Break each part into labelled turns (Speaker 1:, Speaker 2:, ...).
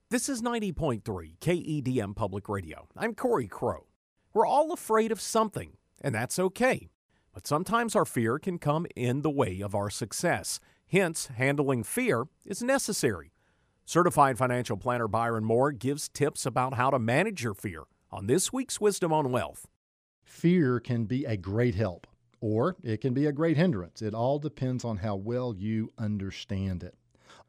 Speaker 1: This is 90.3 KEDM Public Radio. I'm Corey Crow. We're all afraid of something, and that's okay. But sometimes our fear can come in the way of our success. Hence, handling fear is necessary. Certified financial planner Byron Moore gives tips about how to manage your fear on this week's Wisdom on Wealth.
Speaker 2: Fear can be a great help, or it can be a great hindrance. It all depends on how well you understand it.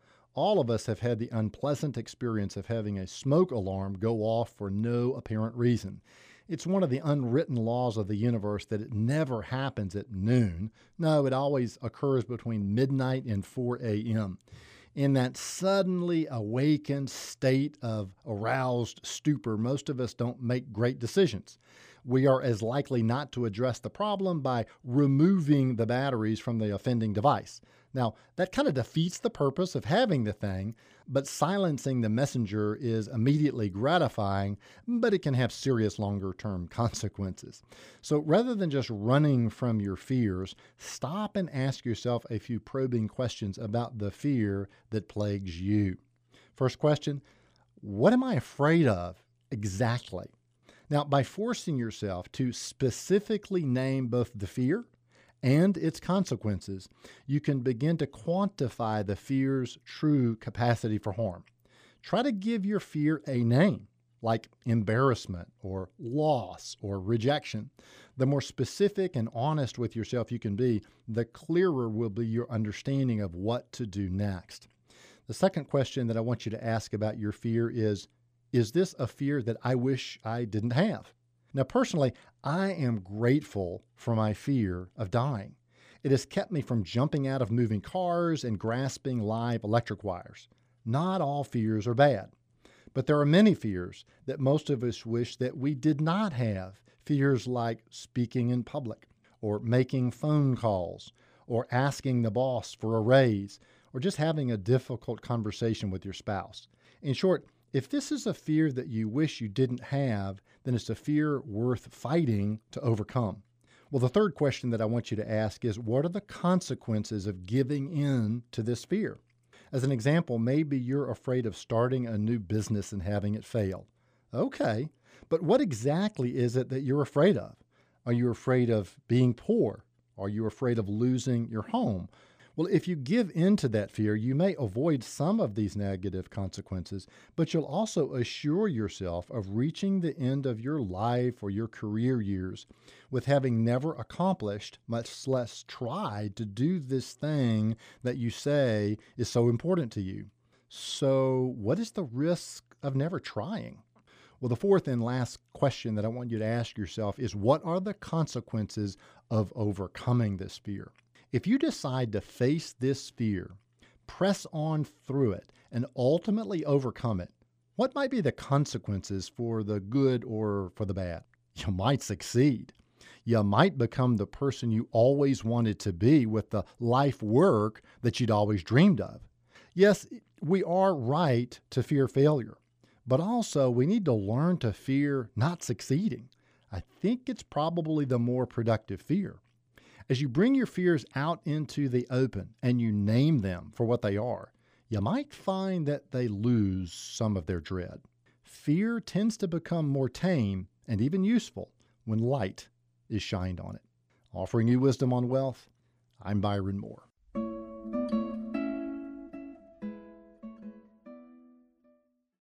Speaker 2: All of us have had the unpleasant experience of having a smoke alarm go off for no apparent reason. It's one of the unwritten laws of the universe that it never happens at noon. No, it always occurs between midnight and 4 a.m. In that suddenly awakened state of aroused stupor, most of us don't make great decisions. We are as likely not to address the problem by removing the batteries from the offending device. Now, that kind of defeats the purpose of having the thing, but silencing the messenger is immediately gratifying, but it can have serious longer-term consequences. So rather than just running from your fears, stop and ask yourself a few probing questions about the fear that plagues you. First question, what am I afraid of exactly? Now, by forcing yourself to specifically name both the fear and its consequences, you can begin to quantify the fear's true capacity for harm. Try to give your fear a name, like embarrassment or loss or rejection. The more specific and honest with yourself you can be, the clearer will be your understanding of what to do next. The second question that I want you to ask about your fear is this a fear that I wish I didn't have? Now, personally, I am grateful for my fear of dying. It has kept me from jumping out of moving cars and grasping live electric wires. Not all fears are bad, but there are many fears that most of us wish that we did not have. Fears like speaking in public, or making phone calls, or asking the boss for a raise, or just having a difficult conversation with your spouse. In short, if this is a fear that you wish you didn't have, then it's a fear worth fighting to overcome. Well, the third question that I want you to ask is, what are the consequences of giving in to this fear? As an example, maybe you're afraid of starting a new business and having it fail. Okay, but what exactly is it that you're afraid of? Are you afraid of being poor? Are you afraid of losing your home? Well, if you give in to that fear, you may avoid some of these negative consequences, but you'll also assure yourself of reaching the end of your life or your career years with having never accomplished, much less tried, to do this thing that you say is so important to you. So, what is the risk of never trying? Well, the fourth and last question that I want you to ask yourself is, what are the consequences of overcoming this fear? If you decide to face this fear, press on through it, and ultimately overcome it, what might be the consequences for the good or for the bad? You might succeed. You might become the person you always wanted to be with the life work that you'd always dreamed of. Yes, we are right to fear failure, but also we need to learn to fear not succeeding. I think it's probably the more productive fear. As you bring your fears out into the open and you name them for what they are, you might find that they lose some of their dread. Fear tends to become more tame and even useful when light is shined on it. Offering you wisdom on wealth, I'm Byron Moore.